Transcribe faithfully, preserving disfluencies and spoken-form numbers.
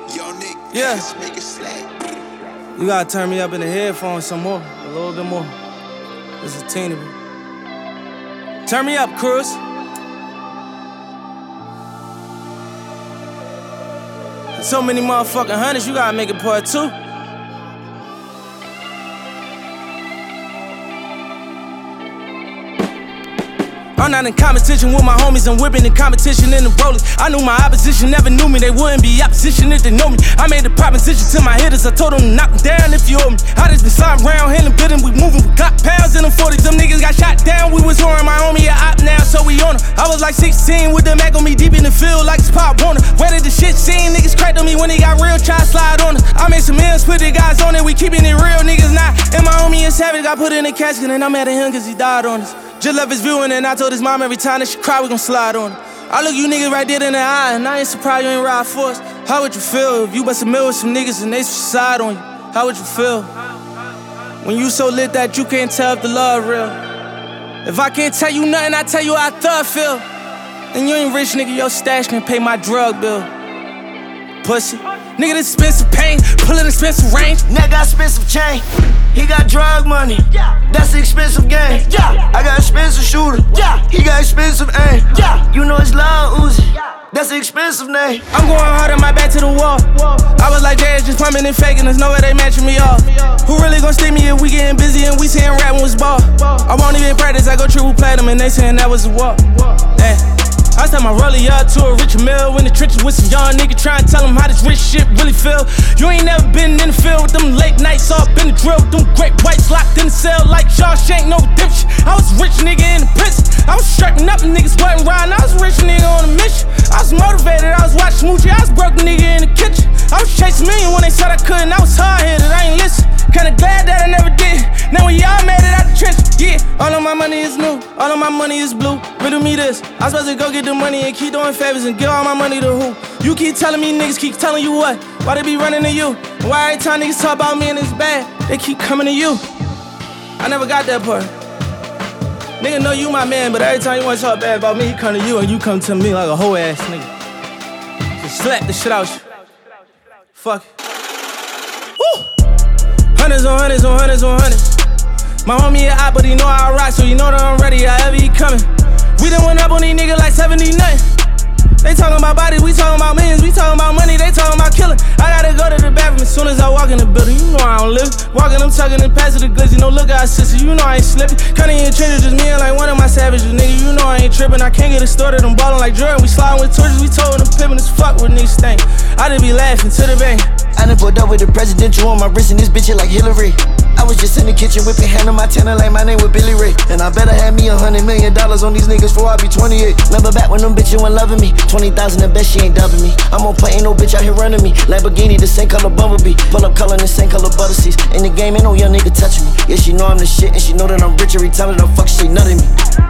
Yeah. You gotta turn me up in the headphones some more, a little bit more. Just a teeny bit. Turn me up, Cruz. So many motherfucking hundreds, you gotta make it part two. I'm not in competition with my homies, I'm whipping in competition in the rollies. I knew my opposition never knew me, they wouldn't be opposition if they know me. I made a proposition to my hitters, I told them to knock them down if you owe me. I just been sliding around, handling bidding, we moving, we got pounds in them forties. Them niggas got shot down, we was whoring my homie a op now, so we on her. I was like sixteen with the Mac on me deep in the field like it's Pop Warner. Where did the shit seen? Niggas cracked on me when they got real, try to slide on us. I made some M's, put the guys on it, we keeping it real, niggas not. And my homie is savage, got put in a casket and I'm mad at him cause he died on us. Just left his viewing and I told his mom every time that she cry, we gon' slide on her. I look you niggas right there in the eye and I ain't surprised you ain't ride for us. How would you feel if you bust a mill with some niggas and they suicide on you? How would you feel? When you so lit that you can't tell if the love real. If I can't tell you nothing, I tell you how I thug feel. And you ain't rich, nigga, your stash can pay my drug bill. Pussy. Nigga, this expensive pain, pullin' expensive range. Nigga got expensive chain, he got drug money. That's the expensive game. I got expensive shooter, he got expensive aim. You know it's Lil Uzi, that's the expensive name. I'm going hard on my back to the wall. I was like, Jazz just pumping and faking, there's no way they matching me off. Who really gon' stick me if we getting busy and we saying rapping was ball? I won't even practice, I go triple platinum and they saying that was a walk. Damn. I sent my rollie up to a richer mill in the trenches with some young nigga trying to tell them how this rich shit really feel. You ain't never been in the field with them late nights up in the drill with them great whites locked in the cell like Shawshank, no redemption. I was a rich nigga in the prison. I was strapping up and niggas wasn't riding. I was a rich nigga on a mission. I was motivated, I was watching Smoochie, I was broke nigga in the kitchen. I was chasing million when they said I couldn't. I was hard-headed, I ain't listen. Kinda glad that I never did. Now we all made it out the trench, yeah. All of my money is new, all of my money is blue. Riddle me this, I was supposed to go get the money and keep doing favors and give all my money to who? You keep telling me niggas keep telling you what? Why they be running to you? Why every time niggas talk about me and it's bad, they keep coming to you? I never got that part. Nigga know you my man, but every time you wanna talk bad about me, he come to you and you come to me like a whole ass nigga. Just slap the shit out you. Fuck it. Woo! Hundreds on hundreds on hundreds on hundreds. My homie a op, but he know I rock, so you know that I'm ready, however he coming. We done went up on these niggas like seventy nothing. They talking about bodies, we talking about millions, we talking about money, they talking about killing. I gotta go to the bathroom as soon as I walk in the building. You know I don't live. Walking, I'm tucking and passing the glizzy. No look out, sister, you know I ain't slipping. Cutting in trenches, just me and like one of my savages, nigga. You know I ain't tripping. I can't get it started, I'm ballin' like Jordan. We sliding with torches, we told them pimpin' as fuck with niggas stank. I just be laughing to the bank. I done pulled up with the presidential on my wrist and this bitch like Hillary. I was just in the kitchen whipping hand on my tenor like my name was Billy Ray. And I better have me a hundred million dollars on these niggas before I be twenty-eight. Remember back when them bitches weren't loving me? twenty thousand and bet she ain't dubbing me. I'm on play, ain't no bitch out here running me. Lamborghini, the same color Bumblebee. Pull up color, the same color butter seats. In the game, ain't no young nigga touching me. Yeah, she know I'm the shit and she know that I'm rich every time that I fuck, she nutting me.